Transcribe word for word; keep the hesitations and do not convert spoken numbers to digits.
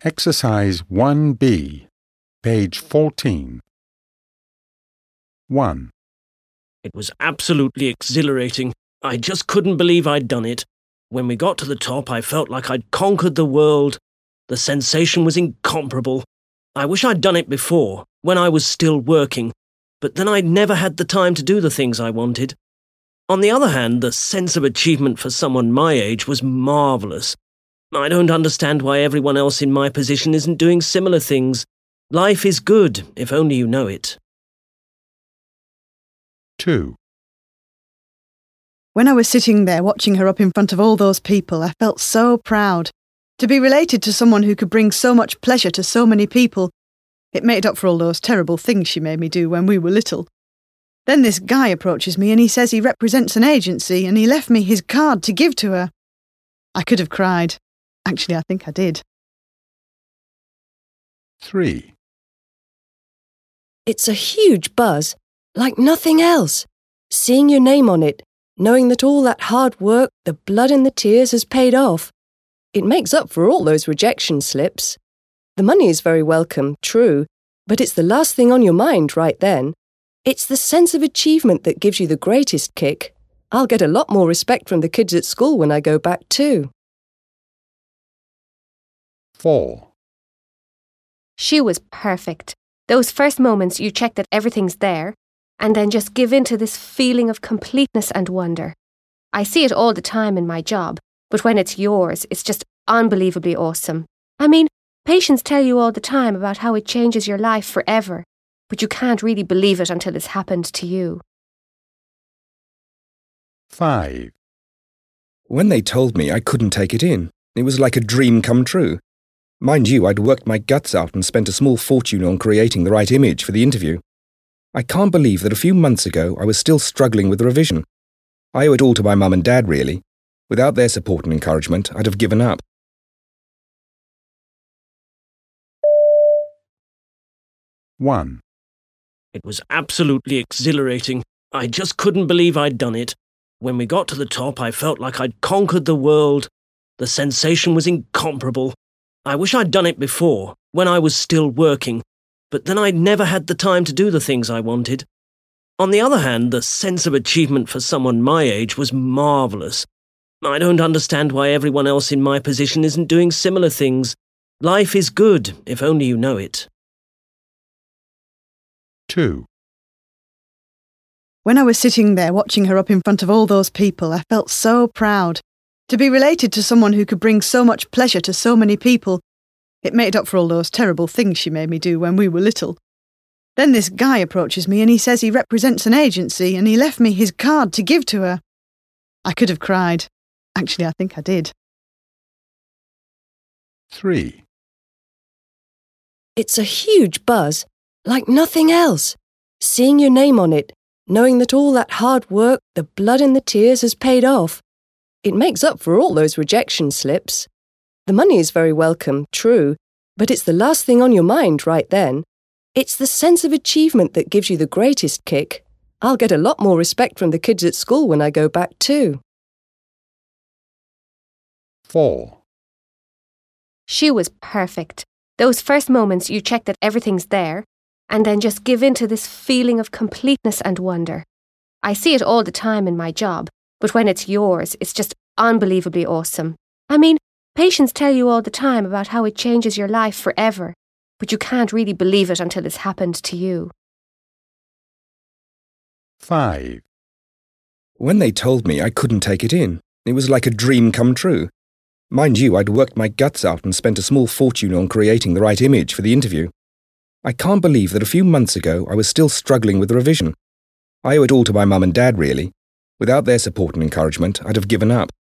Exercise one B, page fourteen. one. It was absolutely exhilarating. I just couldn't believe I'd done it. When we got to the top, I felt like I'd conquered the world. The sensation was incomparable. I wish I'd done it before, when I was still working, but then I'd never had the time to do the things I wanted. On the other hand, the sense of achievement for someone my age was marvellous. I don't understand why everyone else in my position isn't doing similar things. Life is good, if only you know it. two. When I was sitting there watching her up in front of all those people, I felt so proud. To be related to someone who could bring so much pleasure to so many people, it made up for all those terrible things she made me do when we were little. Then this guy approaches me and he says he represents an agency and he left me his card to give to her. I could have cried. Actually, I think I did. three. It's a huge buzz, like nothing else. Seeing your name on it, knowing that all that hard work, the blood and the tears has paid off. It makes up for all those rejection slips. The money is very welcome, true, but it's the last thing on your mind right then. It's the sense of achievement that gives you the greatest kick. I'll get a lot more respect from the kids at school when I go back too. four. She was perfect. Those first moments you check that everything's there, and then just give in to this feeling of completeness and wonder. I see it all the time in my job, but when it's yours, it's just unbelievably awesome. I mean, patients tell you all the time about how it changes your life forever, but you can't really believe it until it's happened to you. five. When they told me, I couldn't take it in. It was like a dream come true. Mind you, I'd worked my guts out and spent a small fortune on creating the right image for the interview. I can't believe that a few months ago I was still struggling with the revision. I owe it all to my mum and dad, really. Without their support and encouragement, I'd have given up. one. It was absolutely exhilarating. I just couldn't believe I'd done it. When we got to the top, I felt like I'd conquered the world. The sensation was incomparable. I wish I'd done it before, when I was still working, but then I'd never had the time to do the things I wanted. On the other hand, the sense of achievement for someone my age was marvellous. I don't understand why everyone else in my position isn't doing similar things. Life is good, if only you know it. two. When I was sitting there watching her up in front of all those people, I felt so proud. To be related to someone who could bring so much pleasure to so many people, it made up for all those terrible things she made me do when we were little. Then this guy approaches me and he says he represents an agency and he left me his card to give to her. I could have cried. Actually, I think I did. three. It's a huge buzz, like nothing else. Seeing your name on it, knowing that all that hard work, the blood and the tears has paid off. It makes up for all those rejection slips. The money is very welcome, true, but it's the last thing on your mind right then. It's the sense of achievement that gives you the greatest kick. I'll get a lot more respect from the kids at school when I go back too. four. She was perfect. Those first moments you check that everything's there, and then just give in to this feeling of completeness and wonder. I see it all the time in my job, but when it's yours, it's just unbelievably awesome. I mean, patients tell you all the time about how it changes your life forever, but you can't really believe it until it's happened to you. five. When they told me, I couldn't take it in. It was like a dream come true. Mind you, I'd worked my guts out and spent a small fortune on creating the right image for the interview. I can't believe that a few months ago I was still struggling with the revision. I owe it all to my mum and dad, really. Without their support and encouragement, I'd have given up.